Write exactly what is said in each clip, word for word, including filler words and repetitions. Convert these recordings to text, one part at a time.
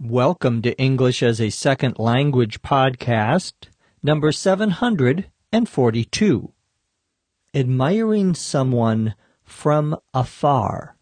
Welcome to English as a Second Language podcast, number seven hundred forty-two. Admiring someone from afar.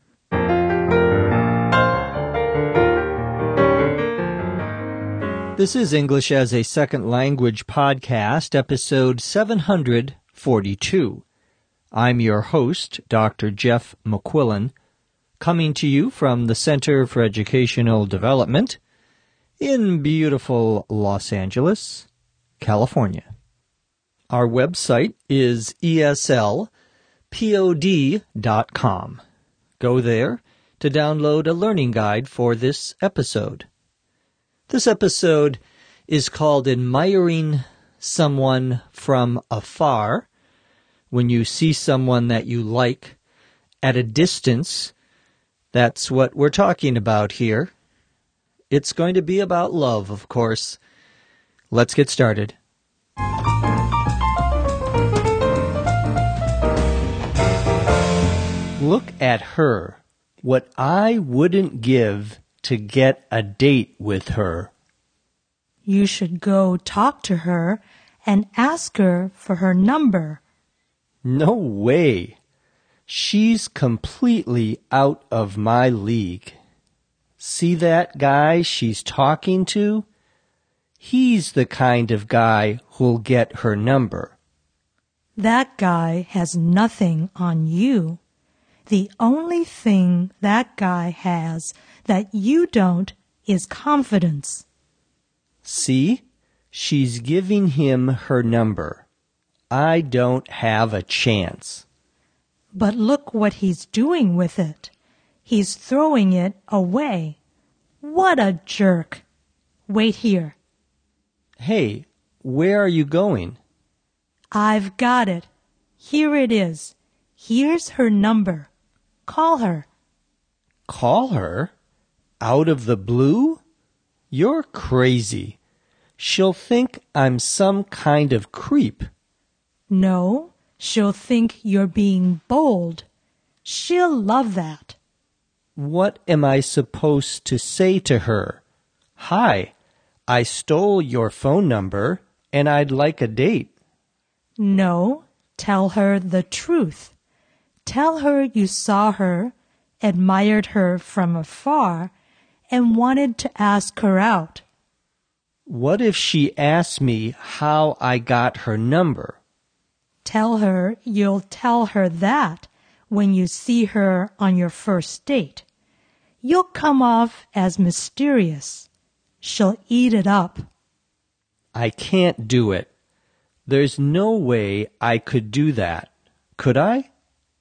This is English as a Second Language podcast, episode seven hundred forty-two. I'm your host, Doctor Jeff McQuillan, coming to you from the Center for Educational Development in beautiful Los Angeles, California. Our website is E S L pod dot com. Go there to download a learning guide for this episode. This episode is called Admiring Someone from Afar. When you see someone that you like at a distance, that's what we're talking about here. It's going to be about love, of course. Let's get started. Look at her. What I wouldn't give to get a date with her. You should go talk to her and ask her for her number. No way. She's completely out of my league. See that guy she's talking to? He's the kind of guy who'll get her number. That guy has nothing on you. The only thing that guy has that you don't is confidence. See? She's giving him her number. I don't have a chance. But look what he's doing with it. He's throwing it away. What a jerk. Wait here. Hey, where are you going? I've got it. Here it is. Here's her number. Call her. Call her? Out of the blue? You're crazy. She'll think I'm some kind of creep. No, she'll think you're being bold. She'll love that. What am I supposed to say to her? Hi, I stole your phone number and I'd like a date. No, tell her the truth. Tell her you saw her, admired her from afar, and wanted to ask her out. What if she asks me how I got her number? Tell her you'll tell her that when you see her on your first date. You'll come off as mysterious. She'll eat it up. I can't do it. There's no way I could do that. Could I?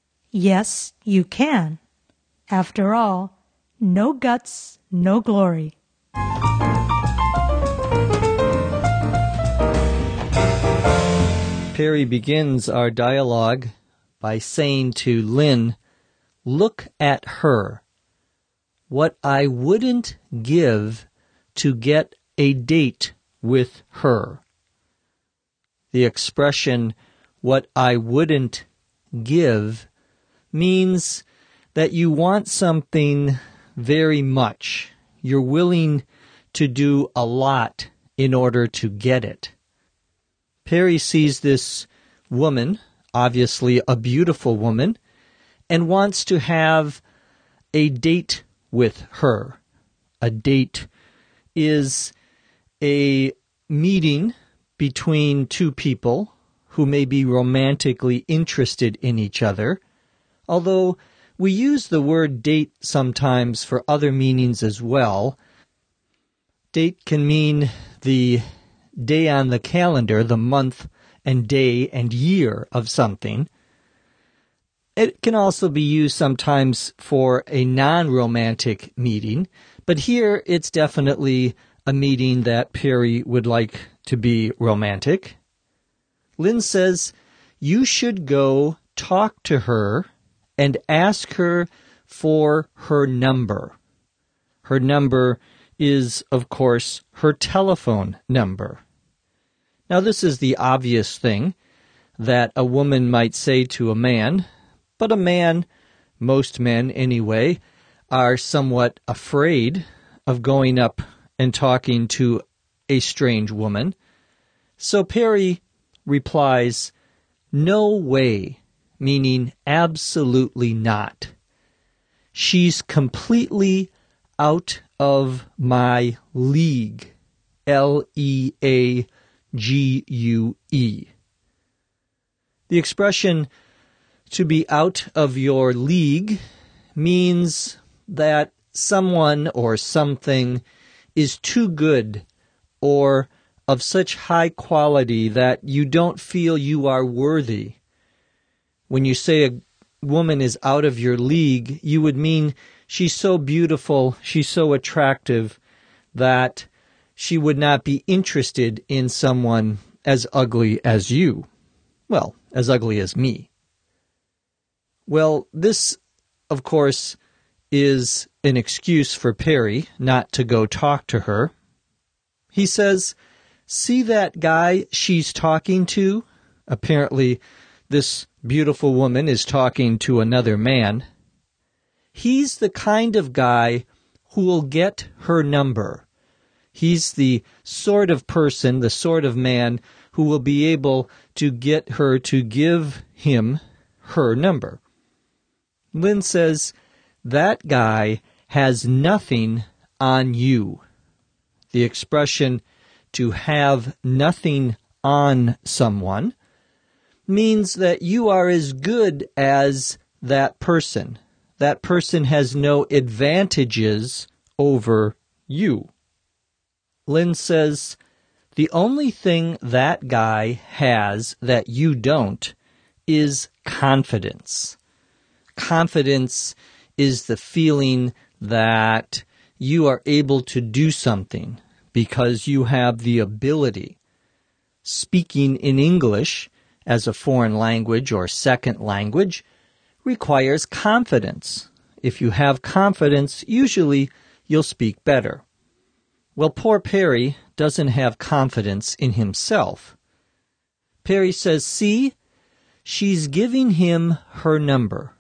Yes, you can. After all, no guts, no glory. Perry begins our dialogue by saying to Lynn, look at her. What I wouldn't give to get a date with her. The expression, what I wouldn't give, means that you want something very much. You're willing to do a lot in order to get it. Perry sees this woman, obviously a beautiful woman, and wants to have a date with her. A date is a meeting between two people who may be romantically interested in each other, although we use the word date sometimes for other meanings as well. Date can mean the day on the calendar, the month and day and year of something. It can also be used sometimes for a non-romantic meeting, but here it's definitely a meeting that Perry would like to be romantic. Lynn says, you should go talk to her and ask her for her number. Her number is, of course, her telephone number. Now, this is the obvious thing that a woman might say to a man, but a man, most men anyway, are somewhat afraid of going up and talking to a strange woman. So Perry replies, "No way," meaning absolutely not. "She's completely out of my league." L E A G U E. The expression "to be out of your league" means that someone or something is too good or of such high quality that you don't feel you are worthy. When you say a woman is out of your league, you would mean she's so beautiful, she's so attractive, that she would not be interested in someone as ugly as you. Well, as ugly as me. Well, this, of course, is an excuse for Perry not to go talk to her. He says, "See that guy she's talking to?" Apparently, this beautiful woman is talking to another man. "He's the kind of guy who will get her number. He's the sort of person, the sort of man who will be able to get her to give him her number." Lynn says, "That guy has nothing on you." The expression "to have nothing on someone" means that you are as good as that person. That person has no advantages over you. Lynn says, "The only thing that guy has that you don't is confidence." Confidence is the feeling that you are able to do something because you have the ability. Speaking in English as a foreign language or second language requires confidence. If you have confidence, usually you'll speak better. Well, poor Perry doesn't have confidence in himself. Perry says, "See, she's giving him her number.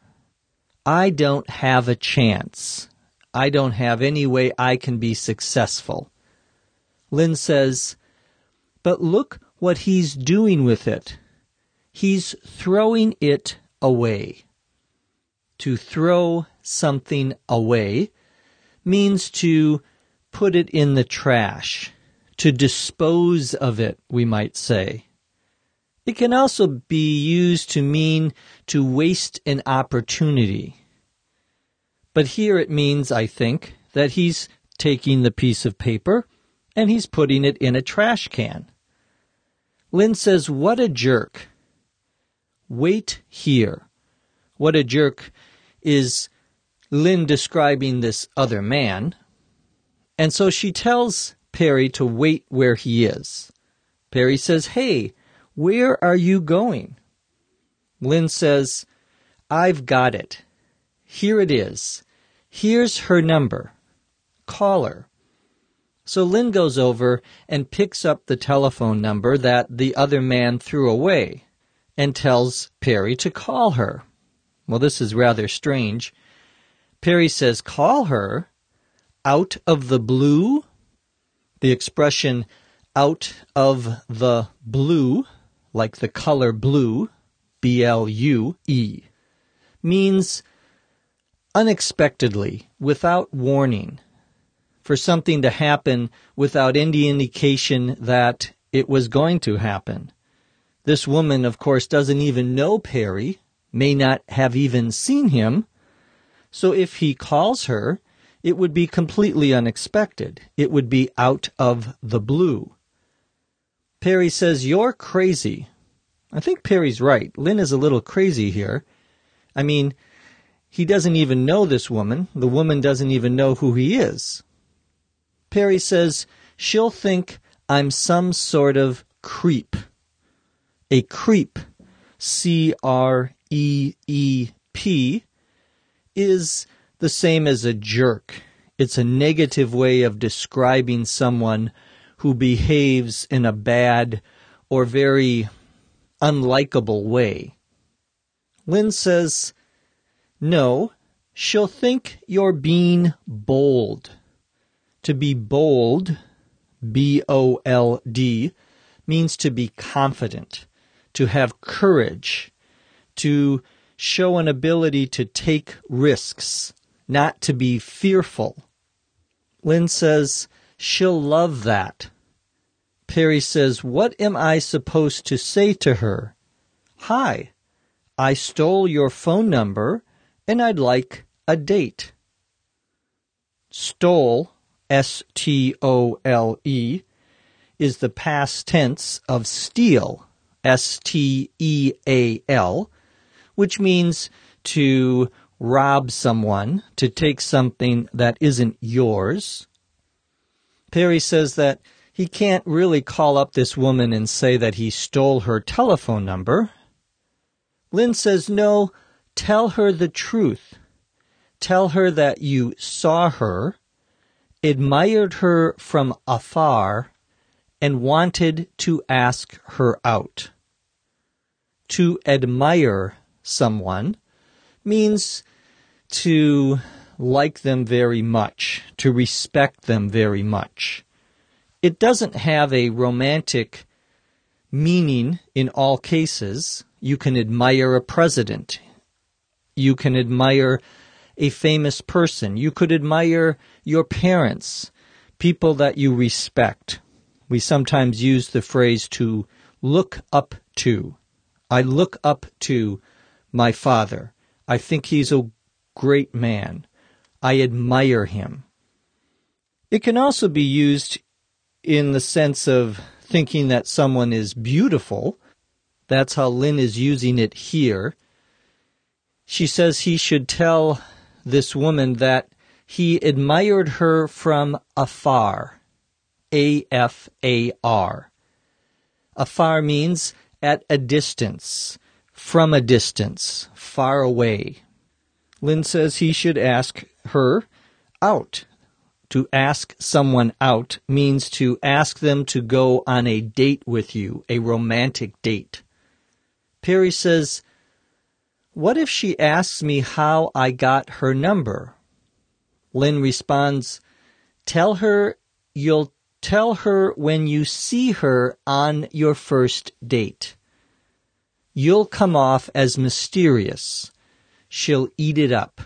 I don't have a chance. I don't have any way I can be successful." Lynn says, "But look what he's doing with it. He's throwing it away." To throw something away means to put it in the trash, to dispose of it, we might say. It can also be used to mean to waste an opportunity. But here it means, I think, that he's taking the piece of paper and he's putting it in a trash can. Lynn says, "What a jerk." Wait here. What a jerk is Lynn describing this other man. And so she tells Perry to wait where he is. Perry says, "Hey, where are you going?" Lynn says, "I've got it. Here it is. Here's her number. Call her." So Lynn goes over and picks up the telephone number that the other man threw away and tells Perry to call her. Well, this is rather strange. Perry says, "Call her? Out of the blue?" The expression "out of the blue," like the color blue, B L U E, means unexpectedly, without warning, for something to happen without any indication that it was going to happen. This woman, of course, doesn't even know Perry, may not have even seen him, so if he calls her, it would be completely unexpected. It would be out of the blue. Perry says, "You're crazy." I think Perry's right. Lynn is a little crazy here. I mean, he doesn't even know this woman. The woman doesn't even know who he is. Perry says, "She'll think I'm some sort of creep." A creep, C R E E P, is the same as a jerk. It's a negative way of describing someone who behaves in a bad or very unlikable way. Lynn says, "No, she'll think you're being bold." To be bold, B O L D, means to be confident, to have courage, to show an ability to take risks, not to be fearful. Lynn says she'll love that. Perry says, what am I supposed to say to her? Hi, I stole your phone number and I'd like a date. Stole, S T O L E, is the past tense of steal, S T E A L, which means to rob someone, to take something that isn't yours. Perry says that he can't really call up this woman and say that he stole her telephone number. Lynn says, no, tell her the truth. Tell her that you saw her, admired her from afar, and wanted to ask her out. To admire someone means to like them very much, to respect them very much. It doesn't have a romantic meaning in all cases. You can admire a president. You can admire a famous person. You could admire your parents, people that you respect. We sometimes use the phrase to look up to. I look up to my father. I think he's a great man. I admire him. It can also be used in the sense of thinking that someone is beautiful. That's how Lynn is using it here. She says he should tell this woman that he admired her from afar. A F A R. Afar means at a distance, from a distance, far away. Lynn says he should ask her out. To ask someone out means to ask them to go on a date with you, a romantic date. Perry says, what if she asks me how I got her number? Lynn responds, tell her you'll tell her when you see her on your first date. You'll come off as mysterious. She'll eat it up.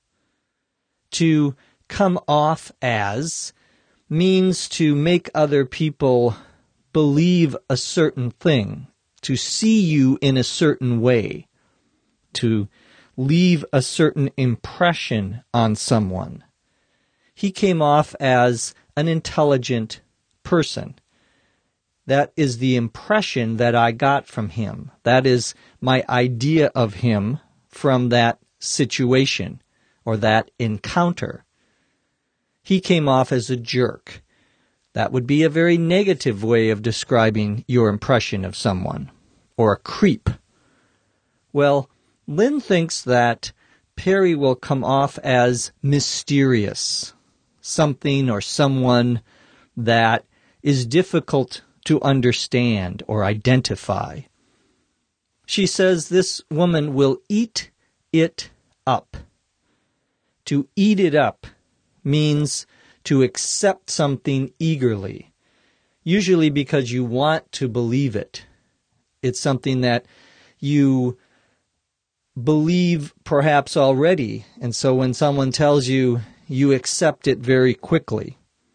To come off as means to make other people believe a certain thing, to see you in a certain way, to leave a certain impression on someone. He came off as an intelligent person. That is the impression that I got from him. That is my idea of him from that situation or that encounter. He came off as a jerk. That would be a very negative way of describing your impression of someone. Or a creep. Well, Lynn thinks that Perry will come off as mysterious. Something or someone that is difficult to understand or identify. She says this woman will eat it up. To eat it up means to accept something eagerly, usually because you want to believe it. It's something that you believe perhaps already, and so when someone tells you, you accept it very quickly.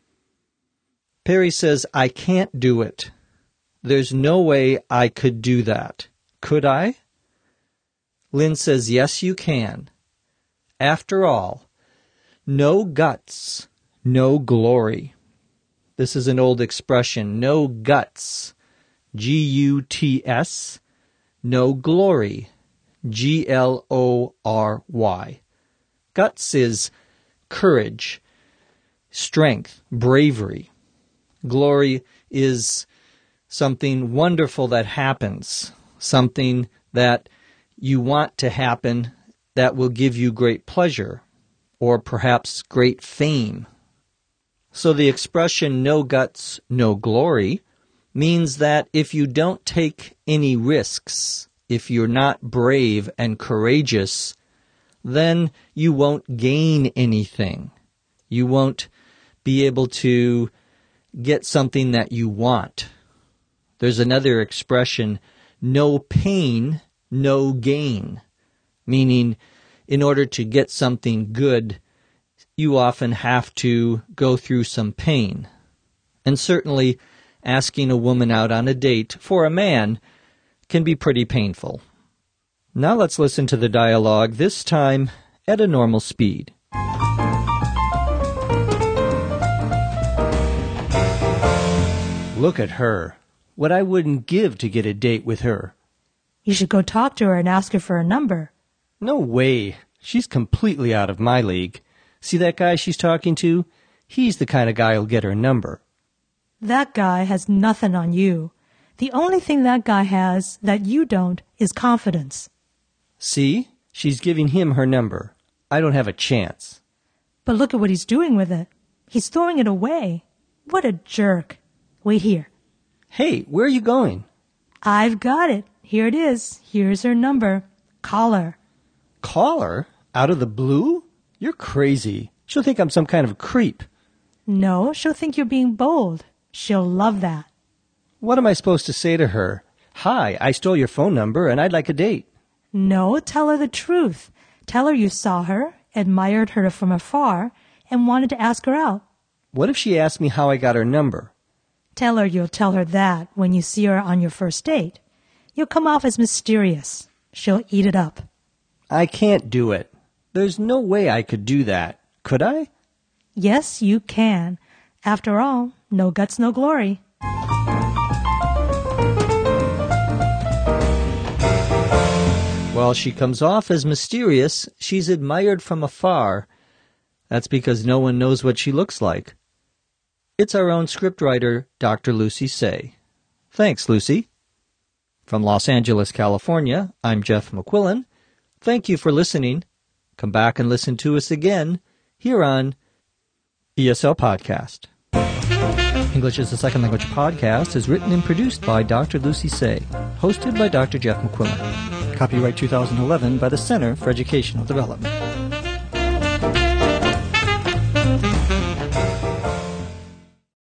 Perry says, I can't do it. There's no way I could do that. Could I? Lynn says, yes, you can. After all, no guts, no glory. This is an old expression, no guts, G U T S, no glory, G L O R Y. Guts is courage, strength, bravery. Glory is something wonderful that happens, something that you want to happen that will give you great pleasure, or perhaps great fame. So the expression no guts, no glory means that if you don't take any risks, if you're not brave and courageous, then you won't gain anything. You won't be able to get something that you want. There's another expression, no pain, no gain, meaning in order to get something good, you often have to go through some pain. And certainly, asking a woman out on a date for a man can be pretty painful. Now let's listen to the dialogue, this time at a normal speed. Look at her. What I wouldn't give to get a date with her. You should go talk to her and ask her for a number. No way. She's completely out of my league. See that guy she's talking to? He's the kind of guy who'll get her number. That guy has nothing on you. The only thing that guy has that you don't is confidence. See? She's giving him her number. I don't have a chance. But look at what he's doing with it. He's throwing it away. What a jerk. Wait here. Hey, where are you going? I've got it. Here it is. Here's her number. Call her. Call her? Out of the blue? You're crazy. She'll think I'm some kind of creep. No, she'll think you're being bold. She'll love that. What am I supposed to say to her? Hi, I stole your phone number and I'd like a date. No, tell her the truth. Tell her you saw her, admired her from afar, and wanted to ask her out. What if she asked me how I got her number? Tell her you'll tell her that when you see her on your first date. You'll come off as mysterious. She'll eat it up. I can't do it. There's no way I could do that. Could I? Yes, you can. After all, no guts, no glory. While she comes off as mysterious, she's admired from afar. That's because no one knows what she looks like. It's our own scriptwriter, Doctor Lucy Say. Thanks, Lucy. From Los Angeles, California, I'm Jeff McQuillan. Thank you for listening. Come back and listen to us again here on E S L Podcast. English is a Second Language podcast is written and produced by Doctor Lucy Say, hosted by Doctor Jeff McQuillan. Copyright two thousand eleven by the Center for Educational Development.